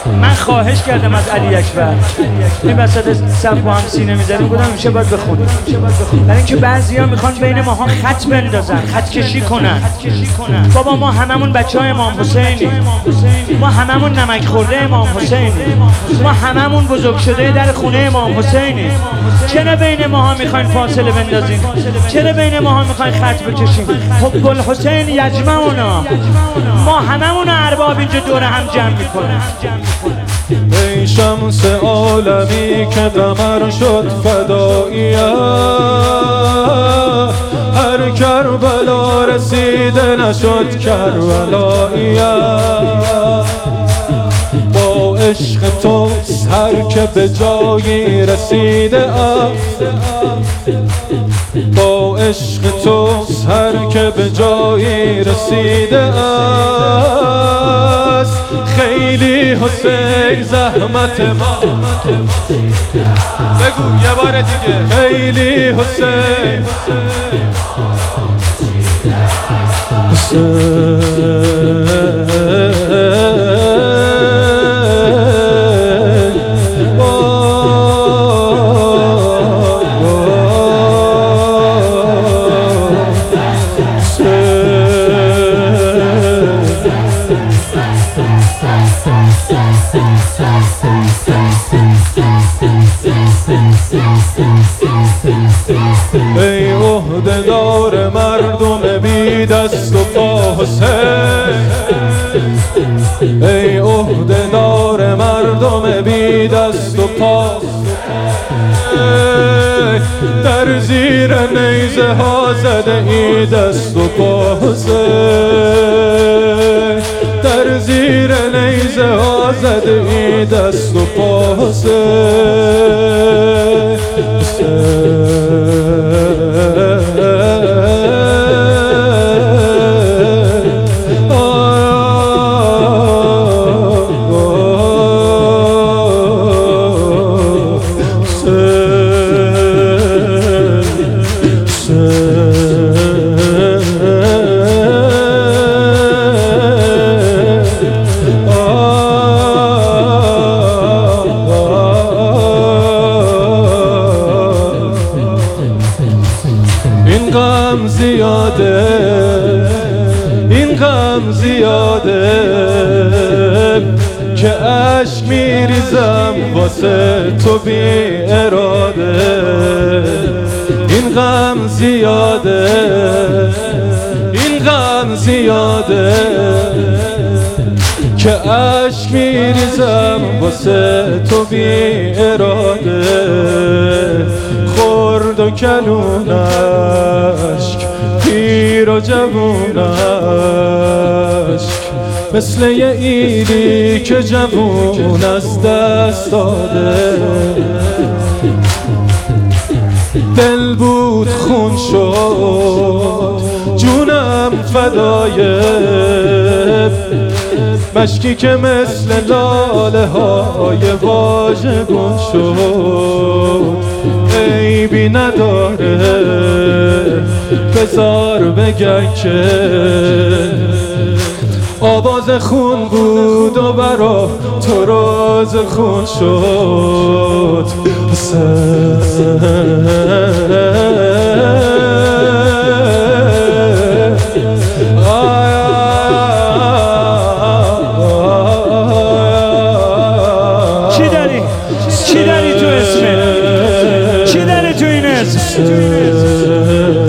من خواهش کردم از علی اکبر این وسط صف با هم سینه می‌زدیم گفتم میشه باید بخونیم، برای اینکه بعضیا میخوان بین ماها خط بندازن، خط کشی کنن. بابا ما هممون بچهای امام حسینیم، ما هممون نمک خورده امام حسینیم، ما هممون بزرگ شده در خونه امام حسینیم. چرا بین ماها میخواین فاصله بندازین؟ چرا بین ماها میخواین خط بکشیم؟ حب الحسین یجمعنا، ما هممون ارباب اینجا دور هم جمع میکنیم. ای شمس عالمی که قمر شد فداییت، هر کربلا رسیده نشد کربلاییت. با عشق تو هر که به جایی رسیده است، با عشق تو هر که به جایی رسیده است. خیلی حسین زحمت ما، بگو یه بار دیگه، خیلی حسین ای عهده‌دار مردم بی دست و پا حسین، ای عهده‌دار مردم بی دست و پا، در زیر نیزه ها زده ای دست و پا حسین، در زیر نیزه ها زده ای دست و پا حسین. این غم زیاده، این غم زیاده که عشق میریزم واسه تو بی اراده. این غم زیاده، این غم زیاده که عشق میریزم واسه تو بی اراده. خرد و کلونش، پیر و جوونش، مثل یه ایلی که جوون از دست داده. دل بود خون شد جونم فدای مشکی که مثل لاله های واژگون شد. عیبی نداره بذار بگن که آواز خون بود و برا تو راز خون شد. چی داری؟ چی داری تو اسمت؟ چی داری تو این اسم؟